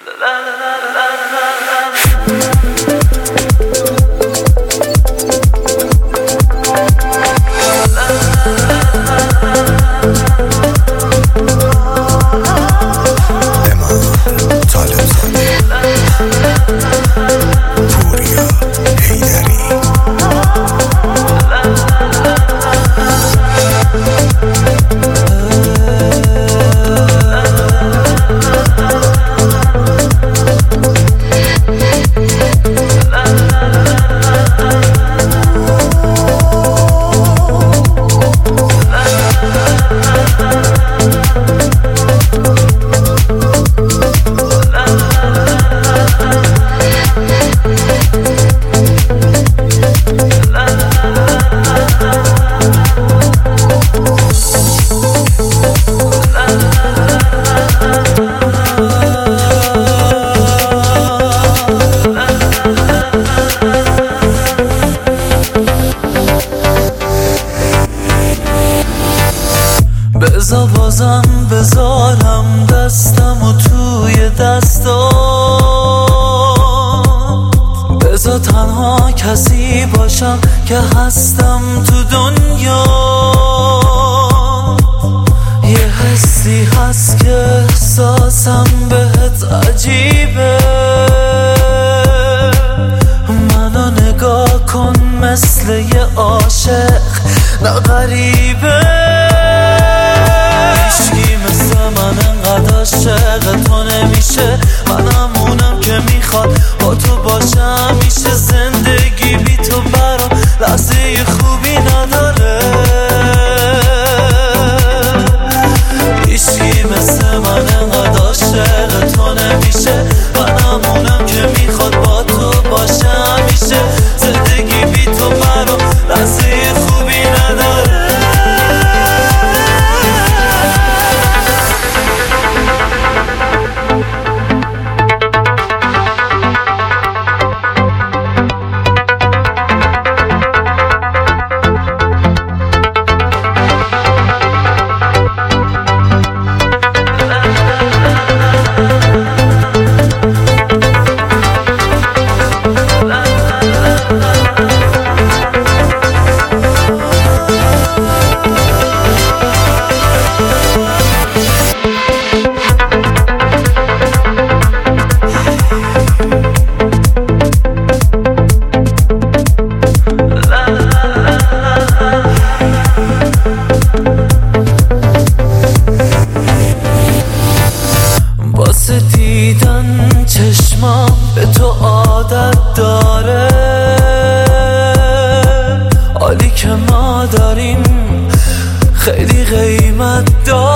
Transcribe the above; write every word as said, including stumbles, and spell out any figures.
بزا بازم بذارم دستم و توی دستام، بزا تنها کسی باشم که هستم تو دنیا. یه حسی هست که احساسم بهت عجیبه، منو نگاه کن مثل یه عاشق نه غریبه. هیچکی مثل من انقدر عاشق تو نمیشه، منم اونم که میخواد با تو باشم میشه. زندگی بی تو برام لحظه خوبی نداره. هیچکی مثل من انقدر عاشق تو نمیشه، منم اونم که میخواد با تو باشم میشه. زندگی بی تو برام لحظه خوبی نداره. واسه دیدن چشمام به تو عادت داره، حالی که ما داریم خیلی قیمت داره.